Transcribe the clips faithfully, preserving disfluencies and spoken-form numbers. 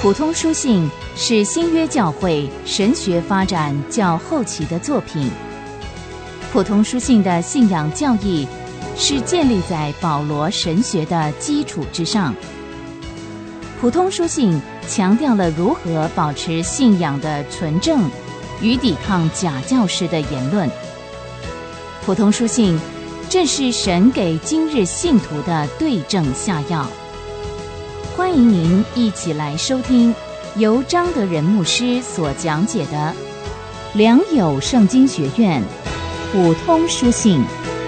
普通书信是新约教会神学发展较后期的作品。普通书信的信仰教义是建立在保罗神学的基础之上。普通书信强调了如何保持信仰的纯正与抵抗假教师的言论。普通书信正是神给今日信徒的对症下药。欢迎您一起来收听由张德仁牧师所讲解的良友圣经学院普通书信。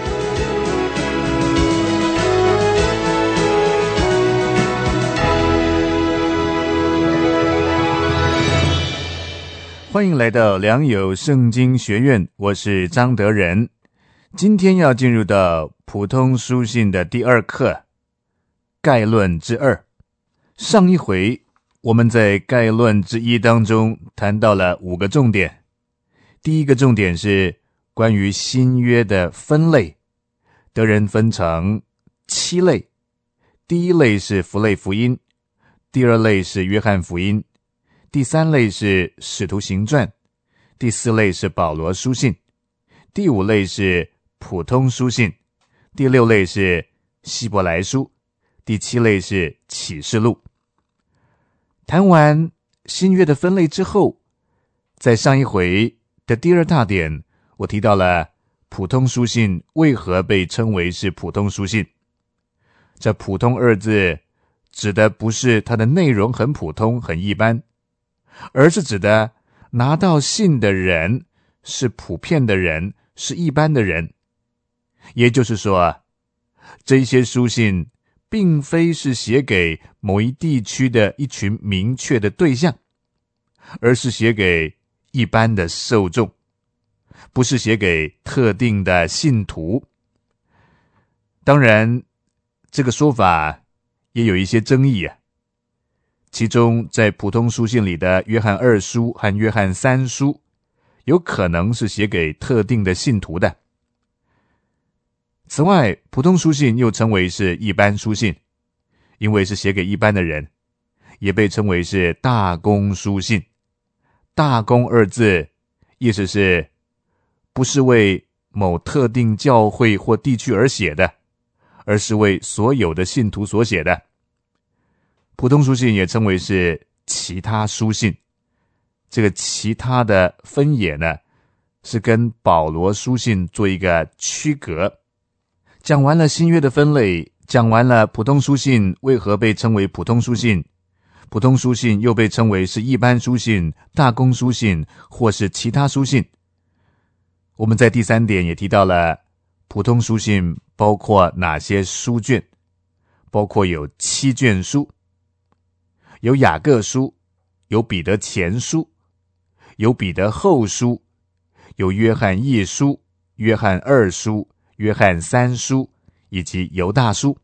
欢迎来到良友圣经学院，我是张德仁。今天要进入到普通书信的第二课，概论之二。上一回我们在概论之一当中谈到了五个重点。第一个重点是关于新约的分类，德仁分成七类。第一类是符类福音，第二类是约翰福音，第三类是使徒行传，第四类是保罗书信，第五类是普通书信，第六类是希伯来书，第七类是启示录。谈完新约的分类之后，在上一回的第二大点，我提到了普通书信为何被称为是普通书信。这普通二字指的不是它的内容很普通很一般，而是指的拿到信的人是普遍的人，是一般的人。也就是说，这些书信并非是写给某一地区的一群明确的对象，而是写给一般的受众，不是写给特定的信徒。当然，这个说法也有一些争议啊。其中在普通书信里的约翰二书和约翰三书，有可能是写给特定的信徒的。此外，普通书信又称为是一般书信，因为是写给一般的人，也被称为是大公书信。大公二字意思是不是为某特定教会或地区而写的，而是为所有的信徒所写的。普通书信也称为是其他书信，这个其他的分野呢，是跟保罗书信做一个区隔。讲完了新约的分类，讲完了普通书信为何被称为普通书信，普通书信又被称为是一般书信、大公书信或是其他书信。我们在第三点也提到了普通书信包括哪些书卷，包括有七卷书，有雅各书，有彼得前书，有彼得后书，有约翰一书、约翰二书、约翰三书以及犹大书。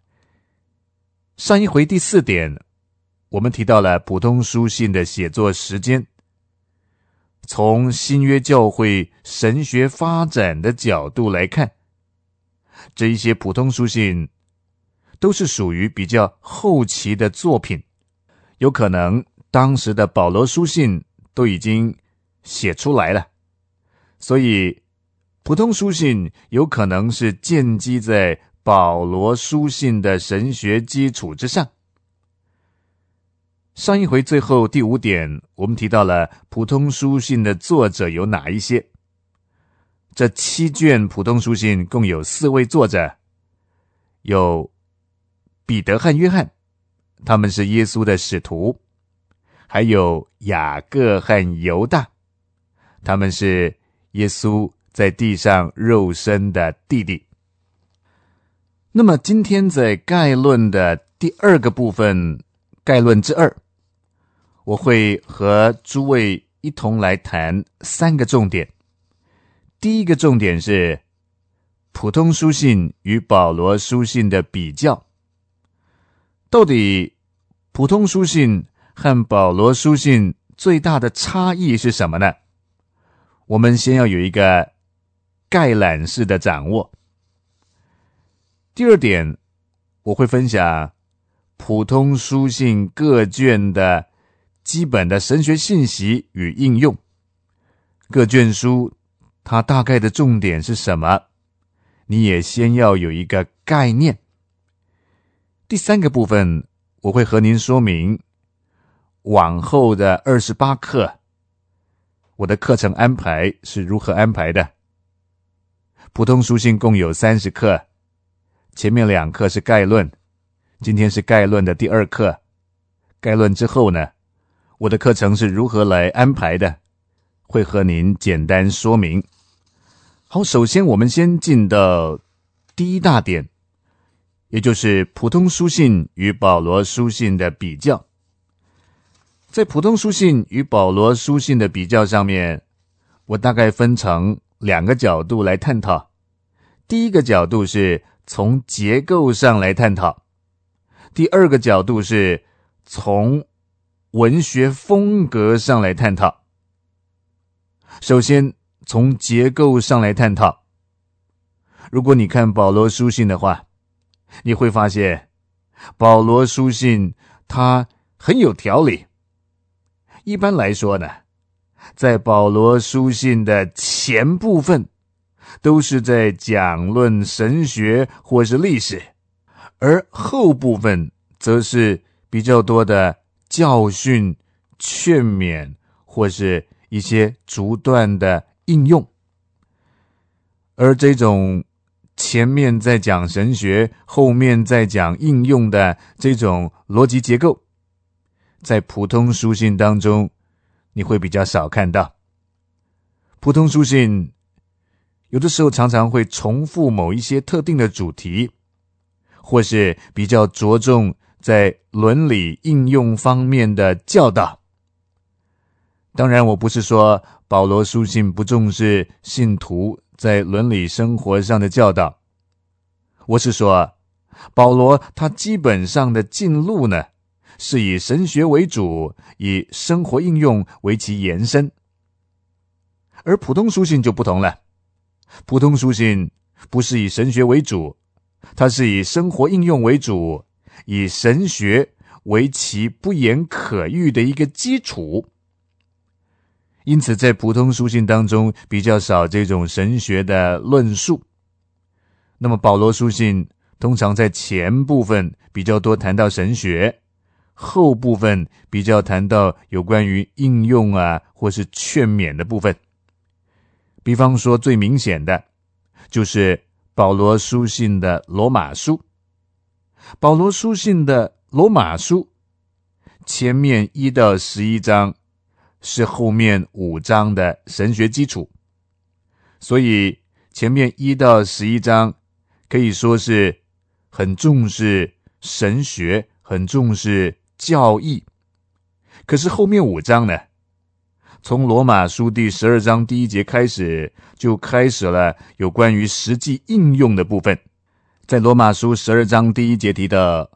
上一回第四点，我们提到了普通书信的写作时间。从新约教会神学发展的角度来看，这一些普通书信都是属于比较后期的作品，有可能当时的保罗书信都已经写出来了，所以普通书信有可能是建基在保罗书信的神学基础之上。上一回最后第五点，我们提到了普通书信的作者有哪一些。这七卷普通书信共有四位作者，有彼得和约翰，他们是耶稣的使徒；还有雅各和犹大，他们是耶稣在地上肉身的弟弟。那么今天在概论的第二个部分，概论之二，我会和诸位一同来谈三个重点。第一个重点是普通书信与保罗书信的比较。到底普通书信和保罗书信最大的差异是什么呢？我们先要有一个概览式的掌握。第二点，我会分享普通书信各卷的基本的神学信息与应用。各卷书它大概的重点是什么，你也先要有一个概念。第三个部分，我会和您说明往后的二十八课，我的课程安排是如何安排的。普通书信共有三十课，前面两课是概论，今天是概论的第二课。概论之后呢，我的课程是如何来安排的，会和您简单说明。好，首先我们先进到第一大点，也就是普通书信与保罗书信的比较。在普通书信与保罗书信的比较上面，我大概分成两个角度来探讨。第一个角度是从结构上来探讨，第二个角度是从文学风格上来探讨。首先从结构上来探讨，如果你看保罗书信的话，你会发现保罗书信它很有条理。一般来说呢，在保罗书信的前部分都是在讲论神学或是历史，而后部分则是比较多的教训、劝勉或是一些逐段的应用。而这种前面在讲神学，后面在讲应用的这种逻辑结构，在普通书信当中你会比较少看到。普通书信有的时候常常会重复某一些特定的主题，或是比较着重在伦理应用方面的教导。当然，我不是说保罗书信不重视信徒在伦理生活上的教导，我是说保罗他基本上的进路呢，是以神学为主，以生活应用为其延伸。而普通书信就不同了，普通书信不是以神学为主，它是以生活应用为主，以神学为其不言可喻的一个基础。因此在普通书信当中比较少这种神学的论述。那么保罗书信通常在前部分比较多谈到神学，后部分比较谈到有关于应用啊或是劝勉的部分。比方说最明显的就是保罗书信的罗马书。保罗书信的罗马书前面一到十一章是后面五章的神学基础，所以前面一到十一章可以说是很重视神学，很重视教义。可是后面五章呢，从罗马书第十二章第一节开始，就开始了有关于实际应用的部分。在罗马书十二章第一节提的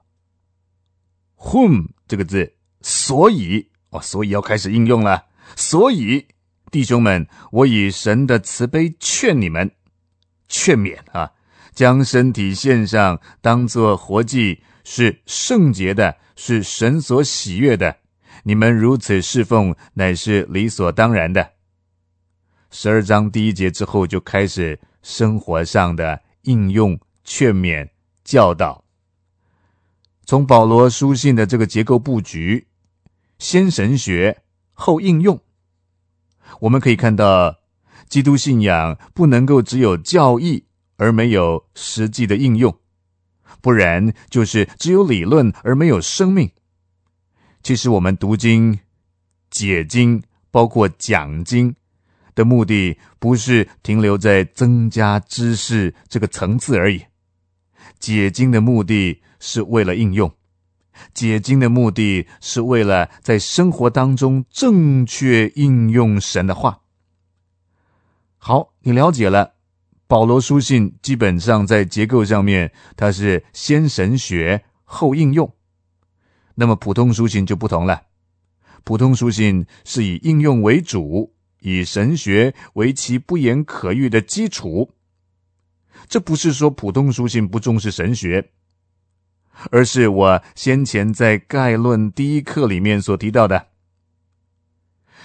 whom 这个字，所以哦，所以要开始应用了。所以弟兄们，我以神的慈悲劝你们，劝勉啊，将身体献上，当作活祭，是圣洁的，是神所喜悦的。你们如此侍奉，乃是理所当然的。十二章第一节之后就开始生活上的应用、劝勉、教导。从保罗书信的这个结构布局，先神学后应用，我们可以看到基督信仰不能够只有教义而没有实际的应用，不然就是只有理论而没有生命。其实我们读经、解经包括讲经的目的，不是停留在增加知识这个层次而已。解经的目的是为了应用，解经的目的是为了在生活当中正确应用神的话。好，你了解了，保罗书信基本上在结构上面，它是先神学后应用。那么普通书信就不同了，普通书信是以应用为主，以神学为其不言可喻的基础。这不是说普通书信不重视神学，而是我先前在概论第一课里面所提到的，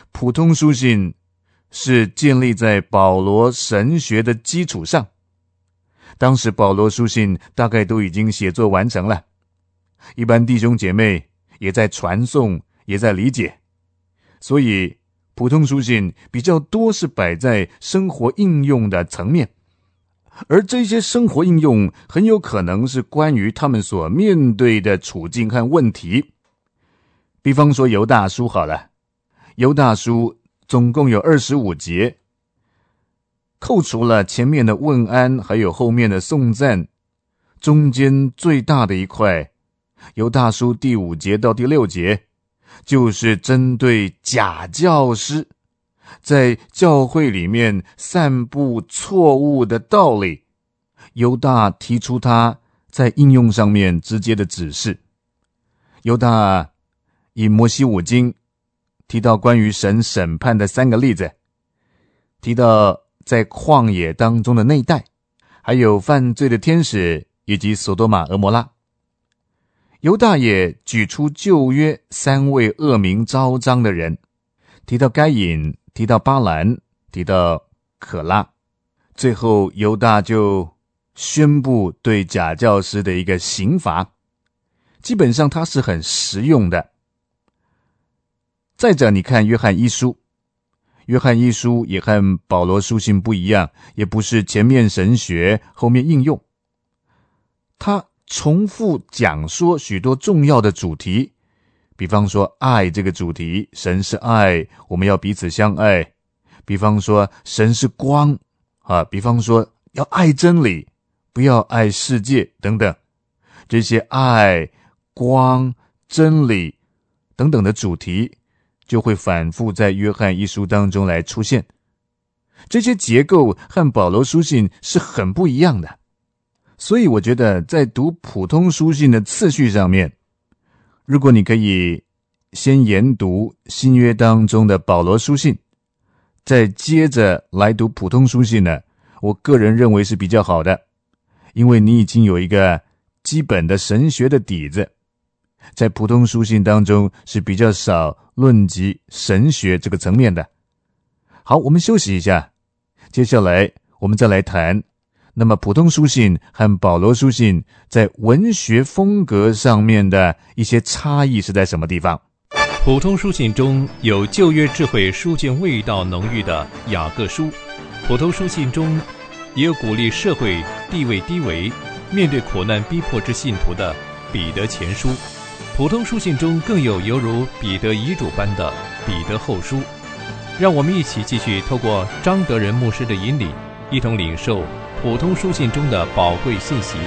普通书信是建立在保罗神学的基础上。当时保罗书信大概都已经写作完成了，一般弟兄姐妹也在传颂，也在理解，所以普通书信比较多是摆在生活应用的层面，而这些生活应用很有可能是关于他们所面对的处境和问题。比方说犹大书好了，犹大书总共有二十五节，扣除了前面的问安还有后面的颂赞，中间最大的一块犹大书第五节到第六节，就是针对假教师在教会里面散布错误的道理，犹大提出他在应用上面直接的指示。犹大以摩西五经提到关于神审判的三个例子，提到在旷野当中的那一代，还有犯罪的天使以及索多玛俄摩拉。犹大也举出旧约三位恶名昭彰的人，提到该隐，提到巴兰，提到可拉。最后犹大就宣布对假教师的一个刑罚，基本上它是很实用的。再者你看约翰一书，约翰一书也和保罗书信不一样，也不是前面神学后面应用，他重复讲说许多重要的主题，比方说爱这个主题，神是爱，我们要彼此相爱，比方说神是光啊，比方说要爱真理，不要爱世界等等，这些爱、光、真理等等的主题就会反复在约翰一书当中来出现。这些结构和保罗书信是很不一样的，所以我觉得在读普通书信的次序上面，如果你可以先研读新约当中的保罗书信，再接着来读普通书信呢，我个人认为是比较好的，因为你已经有一个基本的神学的底子。在普通书信当中是比较少论及神学这个层面的。好，我们休息一下，接下来我们再来谈那么普通书信和保罗书信在文学风格上面的一些差异是在什么地方。 普通书信中有旧约智慧书卷味道浓郁的雅各书，普通书信中也有鼓励社会地位低微、面对苦难逼迫之信徒的彼得前书，普通书信中更有犹如彼得遗嘱般的彼得后书。让我们一起继续透过张德仁牧师的引领，一同领受普通书信中的宝贵信息。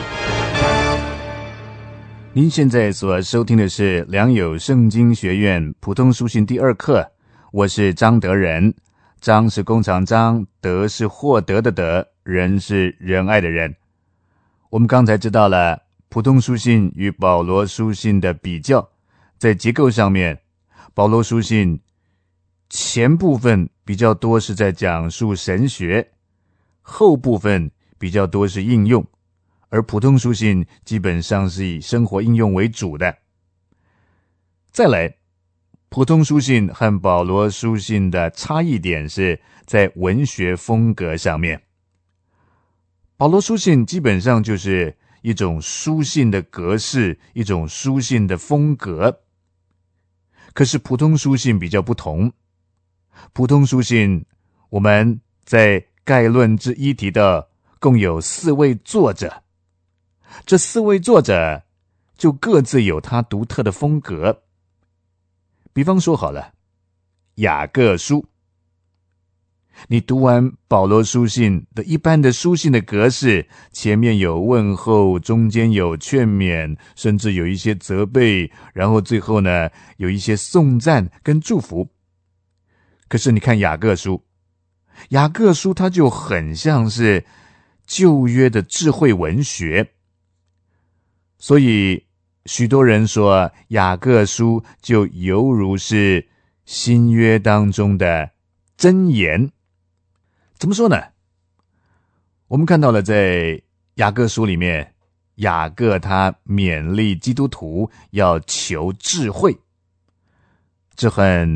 您现在所收听的是良友圣经学院普通书信第二课，我是张德仁。张是弓长张，德是获得的德，仁是仁爱的人。我们刚才知道了普通书信与保罗书信的比较，在结构上面，保罗书信前部分比较多是在讲述神学，后部分比较多是应用，而普通书信基本上是以生活应用为主的。再来，普通书信和保罗书信的差异点是在文学风格上面。保罗书信基本上就是一种书信的格式，一种书信的风格。可是普通书信比较不同，普通书信我们在概论之一提到共有四位作者，这四位作者就各自有他独特的风格。比方说好了，雅各书，你读完保罗书信的一般的书信的格式，前面有问候，中间有劝勉，甚至有一些责备，然后最后呢有一些颂赞跟祝福。可是你看雅各书，雅各书它就很像是旧约的智慧文学，所以许多人说雅各书就犹如是新约当中的箴言。怎么说呢？我们看到了在雅各书里面，雅各他勉励基督徒要求智慧，这很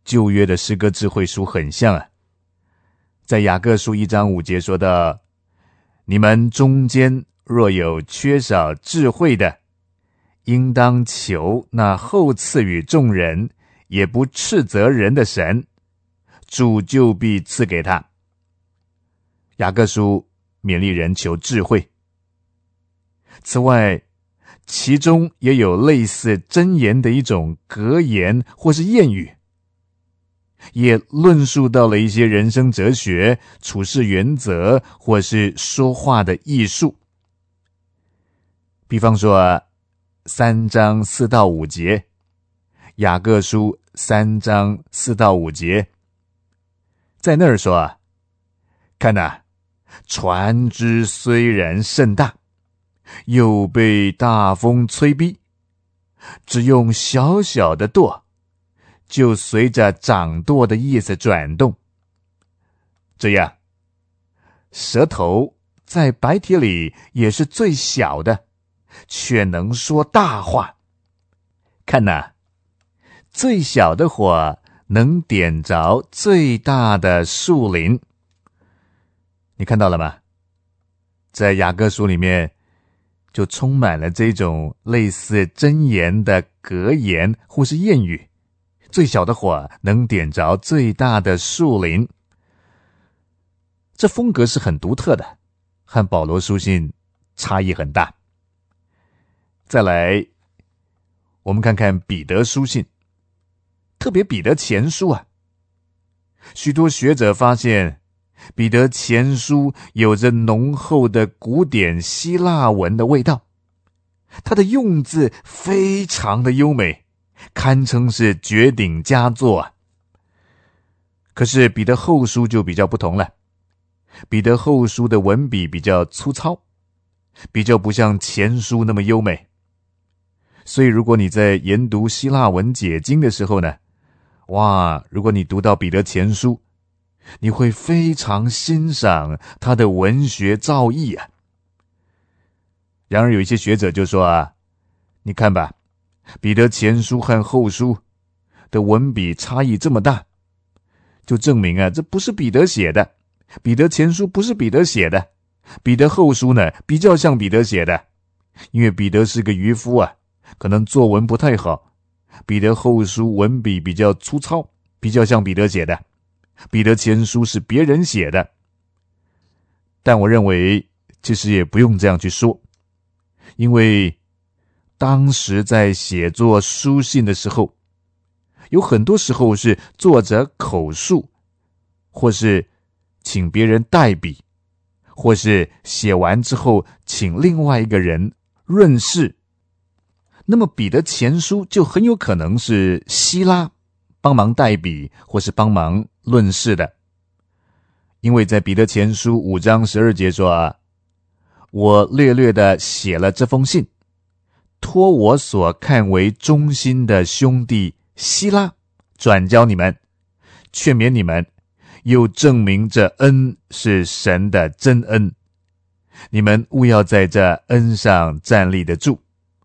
旧约的诗歌智慧书很像啊。在雅各书一章五节说到，你们中间若有缺少智慧的，应当求那厚赐予众人也不斥责人的神，主就必赐给他。雅各书勉励人求智慧。此外，其中也有类似箴言的一种格言或是谚语，也论述到了一些人生哲学、处事原则或是说话的艺术。比方说三章四到五节，雅各书三章四到五节，在那儿说啊，看哪，船只虽然甚大，又被大风催逼，只用小小的舵，就随着掌舵的意思转动。这样，舌头在白铁里也是最小的，却能说大话。看哪，最小的火能点着最大的树林。你看到了吗？在雅各书里面就充满了这种类似箴言的格言或是谚语，最小的火能点着最大的树林。这风格是很独特的，和保罗书信差异很大。再来，我们看看彼得书信，特别彼得前书啊，许多学者发现彼得前书有着浓厚的古典希腊文的味道，它的用字非常的优美，堪称是绝顶佳作啊。可是彼得后书就比较不同了，彼得后书的文笔比较粗糙，比较不像前书那么优美。所以如果你在研读希腊文解经的时候呢，哇，如果你读到彼得前书，你会非常欣赏他的文学造诣啊。然而有一些学者就说啊，你看吧，彼得前书和后书的文笔差异这么大，就证明啊，这不是彼得写的，彼得前书不是彼得写的，彼得后书呢比较像彼得写的，因为彼得是个渔夫啊，可能作文不太好，彼得后书文笔比较粗糙，比较像彼得写的，彼得前书是别人写的。但我认为其实也不用这样去说，因为当时在写作书信的时候，有很多时候是作者口述，或是请别人代笔，或是写完之后请另外一个人润饰。那么彼得前书就很有可能是希拉帮忙代笔或是帮忙论饰的。因为在彼得前书五章十二节说啊，我略略的写了这封信，托我所看为忠心的兄弟希拉转交你们，劝勉你们，又证明这恩是神的真恩，你们务要在这恩上站立得住。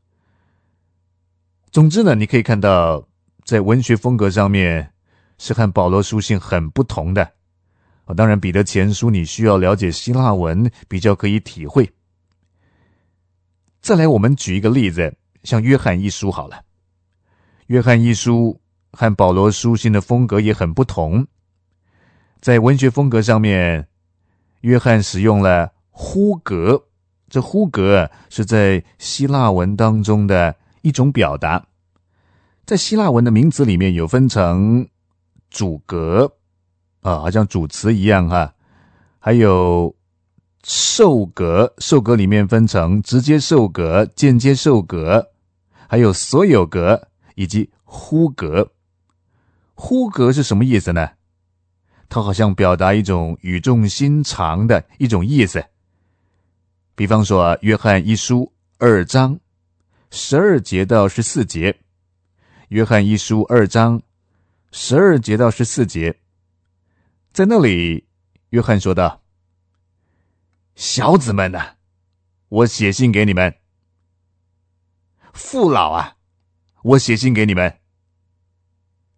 总之呢，你可以看到在文学风格上面是和保罗书信很不同的。哦，当然彼得前书你需要了解希腊文比较可以体会。再来我们举一个例子，像约翰一书好了。约翰一书和保罗书信的风格也很不同。在文学风格上面，约翰使用了呼格，这呼格是在希腊文当中的一种表达。在希腊文的名词里面有分成主格啊，好像主词一样哈，还有受格，受格里面分成直接受格、间接受格，还有所有格以及呼格。呼格是什么意思呢？它好像表达一种语重心长的一种意思。比方说约翰一书二章十二节到十四节，约翰一书二章十二节到十四节，在那里约翰说道，小子们啊，我写信给你们，父老啊，我写信给你们。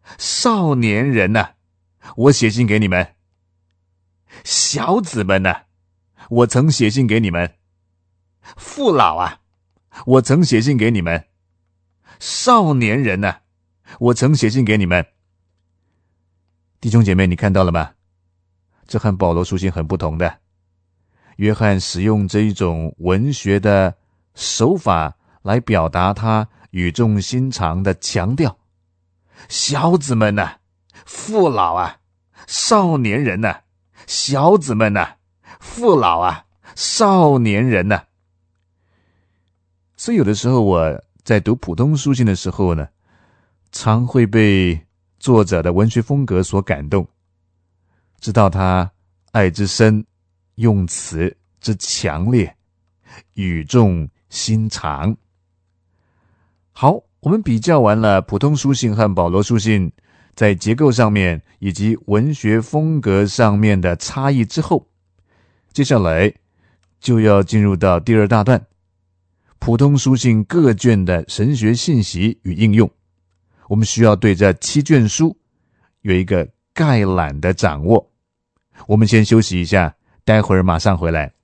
少年人啊，我写信给你们；小子们啊，我曾写信给你们；父老啊，我曾写信给你们；少年人啊，我曾写信给你们。弟兄姐妹，你看到了吗？这和保罗书信很不同的。约翰使用这一种文学的手法来表达他语重心长的强调，小子们啊，父老啊，少年人啊，小子们啊，父老啊，少年人啊。所以有的时候我在读普通书信的时候呢，常会被作者的文学风格所感动，知道他爱之深，用词之强烈，语重心长。好，我们比较完了普通书信和保罗书信在结构上面以及文学风格上面的差异之后，接下来就要进入到第二大段，普通书信各卷的神学信息与应用。我们需要对这七卷书有一个概览的掌握。我们先休息一下，待会儿马上回来。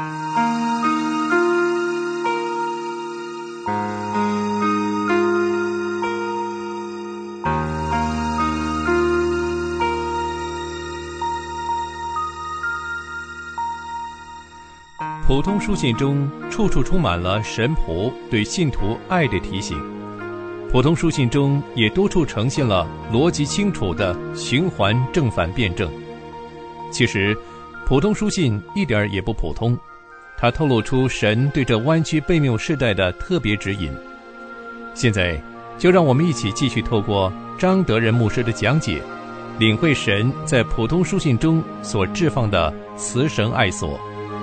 普通书信中处处充满了神仆对信徒爱的提醒，普通书信中也多处呈现了逻辑清楚的循环正反辩证。其实普通书信一点也不普通，它透露出神对这弯曲悖谬世代的特别指引。现在就让我们一起继续透过张德仁牧师的讲解，领会神在普通书信中所置放的慈神爱所。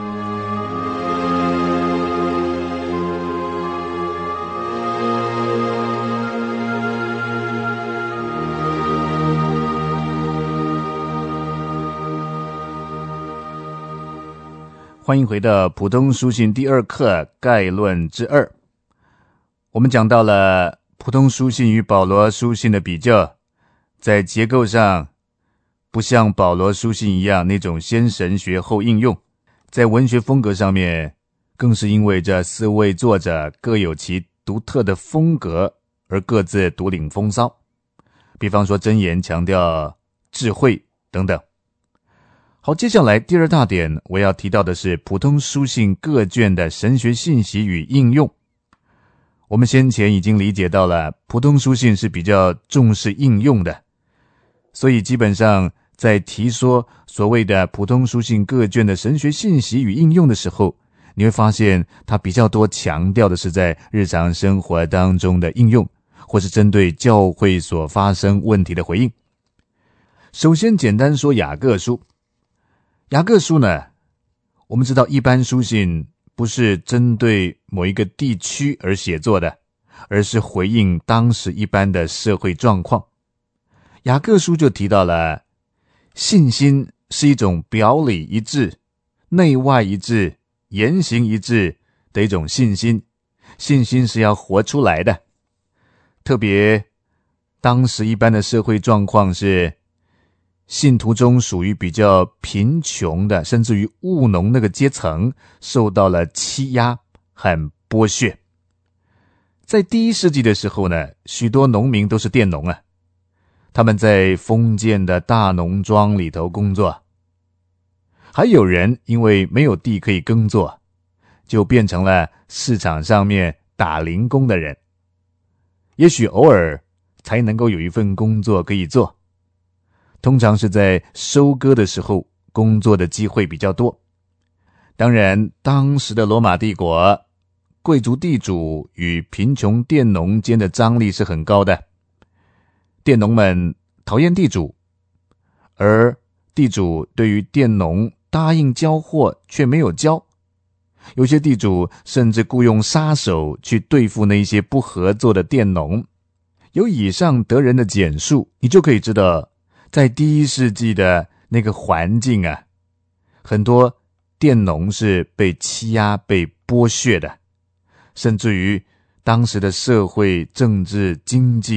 欢迎回到普通书信第二课概论之二。我们讲到了普通书信与保罗书信的比较，在结构上不像保罗书信一样那种先神学后应用，在文学风格上面更是因为这四位作者各有其独特的风格而各自独领风骚。比方说箴言强调智慧等等。好，接下来第二大点我要提到的是普通书信各卷的神学信息与应用。我们先前已经理解到了普通书信是比较重视应用的，所以基本上在提说所谓的普通书信各卷的神学信息与应用的时候，你会发现它比较多强调的是在日常生活当中的应用，或是针对教会所发生问题的回应。首先简单说雅各书。雅各书呢，我们知道一般书信不是针对某一个地区而写作的，而是回应当时一般的社会状况。雅各书就提到了信心是一种表里一致、内外一致、言行一致的一种信心，信心是要活出来的。特别当时一般的社会状况是信徒中属于比较贫穷的，甚至于务农那个阶层受到了欺压和剥削。在第一世纪的时候呢，许多农民都是佃农啊，他们在封建的大农庄里头工作。还有人因为没有地可以耕作，就变成了市场上面打零工的人，也许偶尔才能够有一份工作可以做。通常是在收割的时候工作的机会比较多。当然当时的罗马帝国，贵族地主与贫穷佃农间的张力是很高的。佃农们讨厌地主，而地主对于佃农答应交货却没有交。有些地主甚至雇用杀手去对付那些不合作的佃农。有以上得人的简述，你就可以知道在第一世纪的那个环境啊，很多佃农是被欺压、被剥削的，甚至于当时的社会、政治、经济的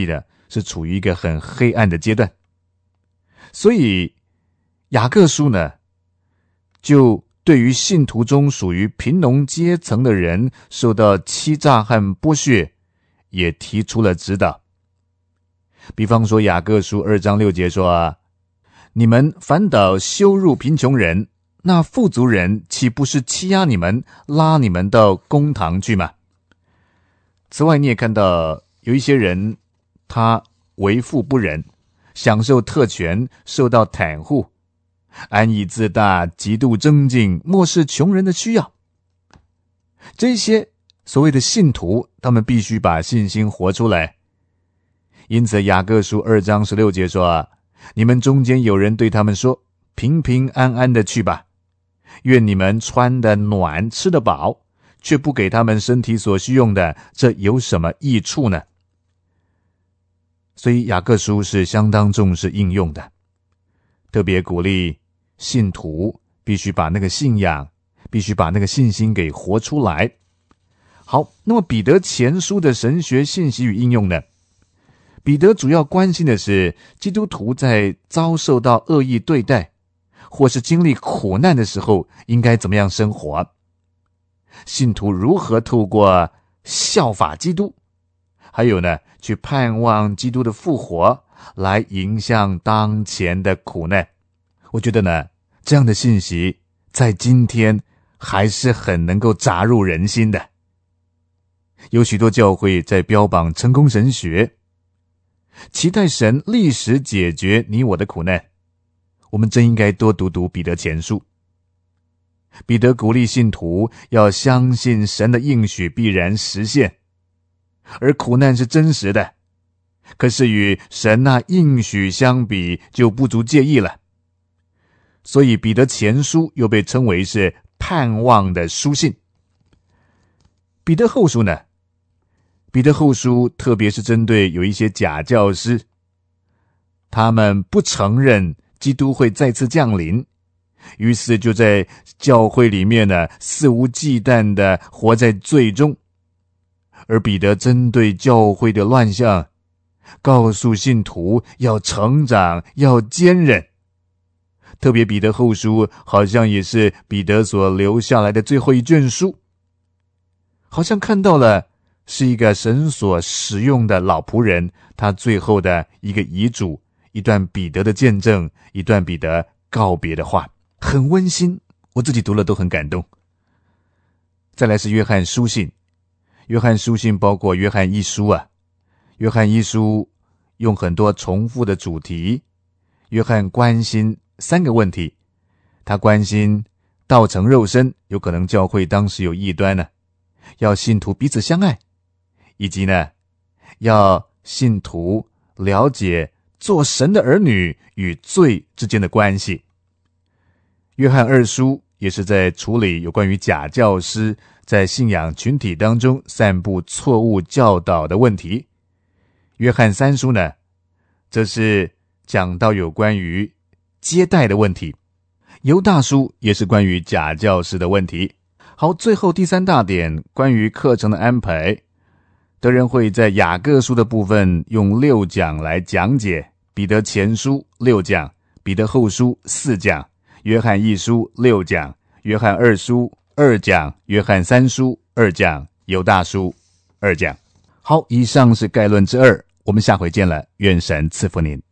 是处于一个很黑暗的阶段。所以雅各书呢，就对于信徒中属于贫农阶层的人受到欺诈和剥削，也提出了指导。比方说雅各书二章六节说啊，你们反倒羞辱贫穷人，那富足人岂不是欺压你们，拉你们到公堂去吗？此外，你也看到有一些人，他为富不仁，享受特权，受到袒护，安逸自大，极度争竞，漠视穷人的需要。这些所谓的信徒，他们必须把信心活出来。因此雅各书二章十六节说啊，你们中间有人对他们说，平平安安的去吧，愿你们穿得暖，吃得饱，却不给他们身体所需用的，这有什么益处呢？所以雅各书是相当重视应用的，特别鼓励信徒必须把那个信仰，必须把那个信心给活出来。好，那么彼得前书的神学信息与应用呢？彼得主要关心的是基督徒在遭受到恶意对待或是经历苦难的时候应该怎么样生活，信徒如何透过效法基督，还有呢，去盼望基督的复活来迎向当前的苦难。我觉得呢，这样的信息在今天还是很能够扎入人心的。有许多教会在标榜成功神学，期待神立时解决你我的苦难。我们真应该多读读彼得前书。彼得鼓励信徒要相信神的应许必然实现，而苦难是真实的，可是与神那应许相比就不足介意了。所以彼得前书又被称为是盼望的书信。彼得后书呢？彼得后书特别是针对有一些假教师，他们不承认基督会再次降临，于是就在教会里面呢肆无忌惮的活在罪中。而彼得针对教会的乱象，告诉信徒要成长，要坚韧。特别彼得后书好像也是彼得所留下来的最后一卷书，好像看到了是一个神所使用的老仆人，他最后的一个遗嘱，一段彼得的见证，一段彼得告别的话，很温馨，我自己读了都很感动。再来是约翰书信，约翰书信包括约翰一书啊，约翰一书用很多重复的主题。约翰关心三个问题，他关心道成肉身，有可能教会当时有异端呢，要信徒彼此相爱，以及呢，要信徒了解做神的儿女与罪之间的关系。约翰二书也是在处理有关于假教师在信仰群体当中散布错误教导的问题。约翰三书呢，这是讲到有关于接待的问题。犹大书也是关于假教师的问题。好，最后第三大点，关于课程的安排，德仁会在雅各书的部分用六讲来讲解，彼得前书六讲，彼得后书四讲，约翰一书六讲，约翰二书二讲，约翰三书二讲，犹大书二讲。好，以上是概论之二，我们下回见了，愿神赐福您。